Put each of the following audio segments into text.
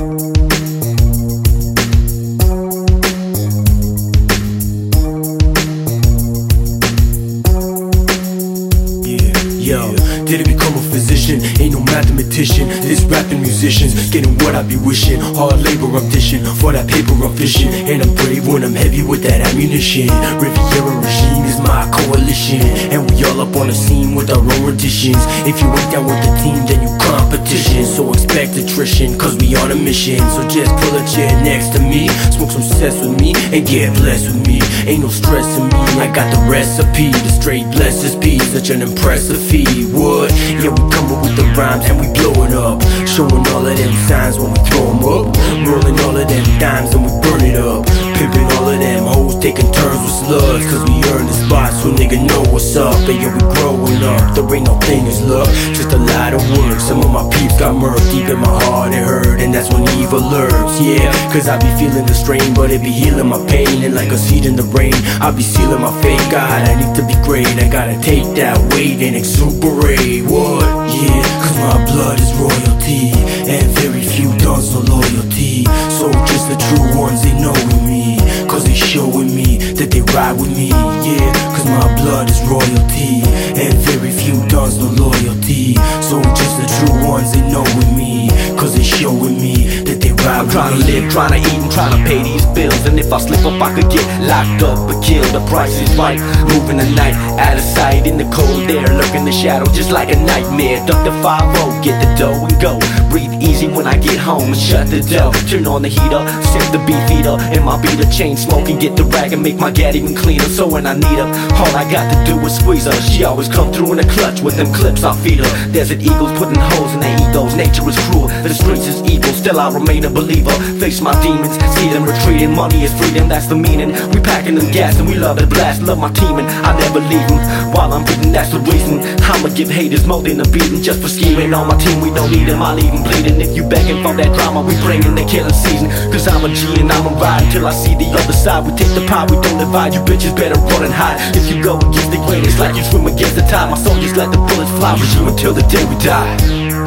Yo, did it become a physician? Ain't no mathematician. This rapping musicians getting what I be wishing. Hard labor I'm dishing, for that paper I'm fishing. And I'm brave when I'm heavy with that ammunition. Riviera regime is my coalition, and we all up on the scene with our own renditions. If you ain't down with the team, then you competition. So expect attrition, cause we on a mission. So just pull a chair next to me, smoke some cess with me, and get blessed with me. Ain't no stress in me, I got the recipe. The straight blessed peas, such an impressive feat. What? Yeah, we coming with the rhymes and we blowing up, showing all of them signs when we throw them up, rolling all of them dimes and we burn it up, pimping all of them hoes, taking turns with slugs, cause we earn the spot, so nigga know what's up. And yeah, we growing up, there ain't no thing as luck, just a lot of work. Some of my peeps got murked, deep in my heart it hurt, and that's when evil lurks. Yeah, cause I be feeling the strain, but it be healing my pain, and like a seed in the rain, I be sealing my fate. God, I need to be great, I gotta take that weight and exuberate. What? Yeah, cause my blood is royalty, and very few dons no loyalty. So just the true ones, they know me, cause they showing me that they ride with me. Yeah, cause my blood is royalty, and very few dons no loyalty. So just the true ones, they know me, cause they showing me that they ride with me. I'm trying to live, trying to eat, and trying to pay these bills. And if I slip up, I could get locked up or killed. The price is right, moving the night, out of sight, in the cold air, lurking the shadow, just like a nightmare. Duck the 5-0, get the dough and go. Breathe easy when I get home and shut the door. Turn on the heater, sip the beef eater, and my beater, chain smoking, get the rag and make my gat even cleaner. So when I need her, all I got to do is squeeze her. She always come through in a clutch with them clips, I'll feed her. Desert eagles putting holes in their egos. Nature is cruel, the streets is evil, still I remain a believer. Face my demons, see them retreating. Money is freedom, that's the meaning. We packing them gas and we love it blast. Love my team and I never leave them. While I'm breathing, that's the reason I'ma give haters more than a beating just for scheming. On my team, we don't need them, I'll leave them bleeding. If you begging for that drama, we bringing the killing season. Cause I'm a G and I'ma ride until I see the other side. We take the pie, we don't divide. You bitches better run and hide. If you go against the grain, it's like you swim against the tide. My soldiers let the bullets fly with you until the day we die.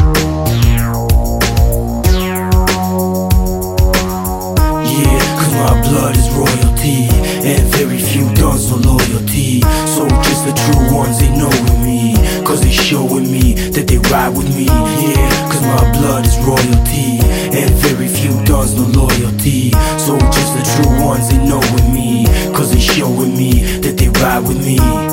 My blood is royalty, and very few dons no loyalty. So just the true ones, they know me, cause they showing me that they ride with me. Yeah, cause my blood is royalty, and very few dons no loyalty. So just the true ones, they know me, cause they showing me that they ride with me.